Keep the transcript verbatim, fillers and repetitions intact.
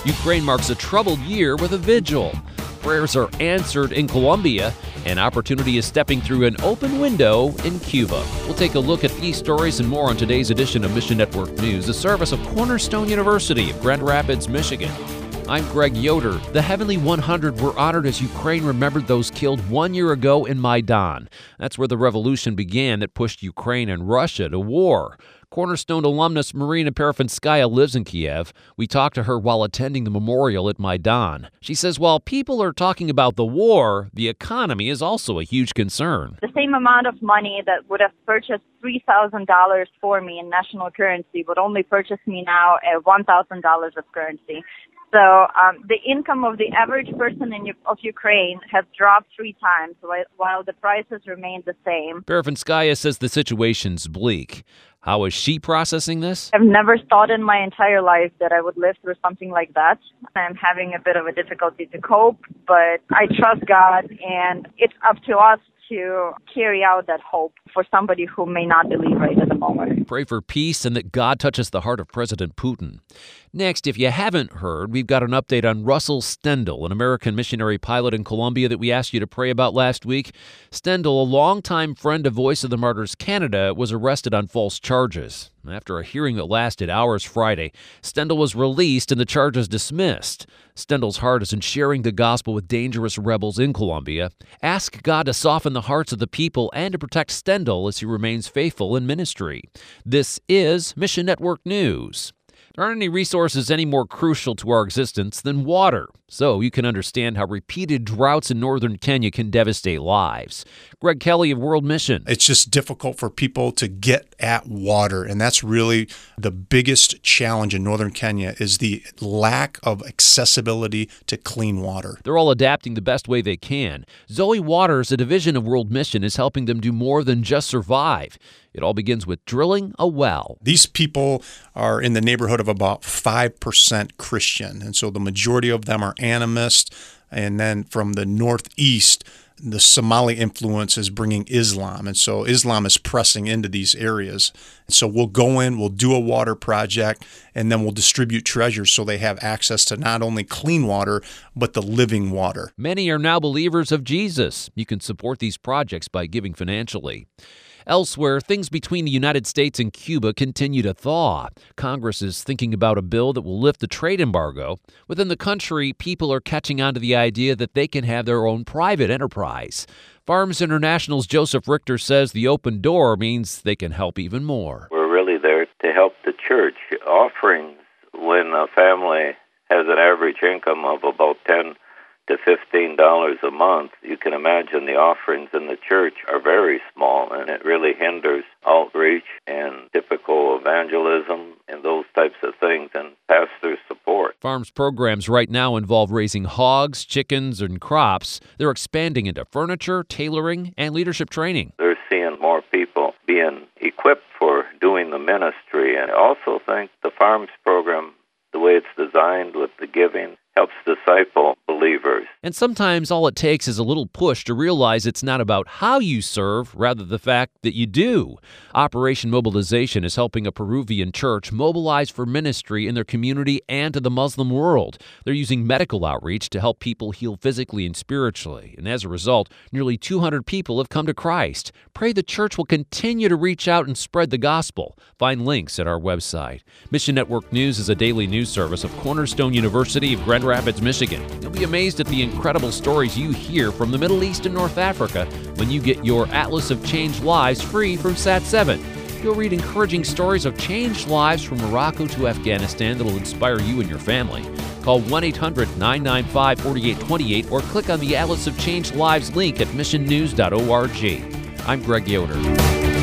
Ukraine marks a troubled year with a vigil. Prayers are answered in Colombia, and opportunity is stepping through an open window in Cuba. We'll take a look at these stories and more on today's edition of Mission Network News, a service of Cornerstone University of Grand Rapids, Michigan. I'm Greg Yoder. The Heavenly one hundred were honored as Ukraine remembered those killed one year ago in Maidan. That's where the revolution began that pushed Ukraine and Russia to war. Cornerstone alumnus Marina Parafinskaya lives in Kiev. We talked to her while attending the memorial at Maidan. She says while people are talking about the war, the economy is also a huge concern. The same amount of money that would have purchased three thousand dollars for me in national currency would only purchase me now at one thousand dollars of currency. So um, the income of the average person in of Ukraine has dropped three times, while the prices remain the same. Parafinskaya says the situation's bleak. How is she processing this? I've never thought in my entire life that I would live through something like that. I'm having a bit of a difficulty to cope, but I trust God, and it's up to us to carry out that hope for somebody who may not believe right at the moment. Pray for peace and that God touches the heart of President Putin. Next, if you haven't heard, we've got an update on Russell Stendal, an American missionary pilot in Colombia that we asked you to pray about last week. Stendal, a longtime friend of Voice of the Martyrs Canada, was arrested on false charges. After a hearing that lasted hours Friday, Stendal was released and the charges dismissed. Stendal's heart is in sharing the gospel with dangerous rebels in Colombia. Ask God to soften the hearts of the people and to protect Stendal as he remains faithful in ministry. This is Mission Network News. There aren't any resources any more crucial to our existence than water, so you can understand how repeated droughts in northern Kenya can devastate lives. Greg Kelly of World Mission. It's just difficult for people to get at water, and that's really the biggest challenge in northern Kenya is the lack of accessibility to clean water. They're all adapting the best way they can. Zoe Waters, a division of World Mission, is helping them do more than just survive. It all begins with drilling a well. These people are in the neighborhood of about five percent Christian, and so the majority of them are animist. And then from the northeast, the Somali influence is bringing Islam, and so Islam is pressing into these areas. And so we'll go in, we'll do a water project, and then we'll distribute treasures so they have access to not only clean water, but the living water. Many are now believers of Jesus. You can support these projects by giving financially. Elsewhere, things between the United States and Cuba continue to thaw. Congress is thinking about a bill that will lift the trade embargo. Within the country, people are catching on to the idea that they can have their own private enterprise. Farms International's Joseph Richter says the open door means they can help even more. We're really there to help the church. Offerings, when a family has an average income of about ten to fifteen dollars a month, you can imagine the offerings in the church are very small, and it really hinders outreach and typical evangelism and those types of things and pastor support. Farms programs right now involve raising hogs, chickens, and crops. They're expanding into furniture, tailoring, and leadership training. They're seeing more people being equipped for doing the ministry, and I also think the Farms program, the way it's designed with the giving, helps disciple believers. And sometimes all it takes is a little push to realize it's not about how you serve, rather the fact that you do. Operation Mobilization is helping a Peruvian church mobilize for ministry in their community and to the Muslim world. They're using medical outreach to help people heal physically and spiritually. And as a result, nearly two hundred people have come to Christ. Pray the church will continue to reach out and spread the gospel. Find links at our website. Mission Network News is a daily news service of Cornerstone University of Grand Rapids, Michigan. You'll be amazed at the incredible stories you hear from the Middle East and North Africa when you get your Atlas of Changed Lives free from Sat seven. You'll read encouraging stories of changed lives from Morocco to Afghanistan that'll inspire you and your family. Call one eight hundred nine nine five four eight two eight or click on the Atlas of Changed Lives link at mission news dot org. I'm Greg Yoder.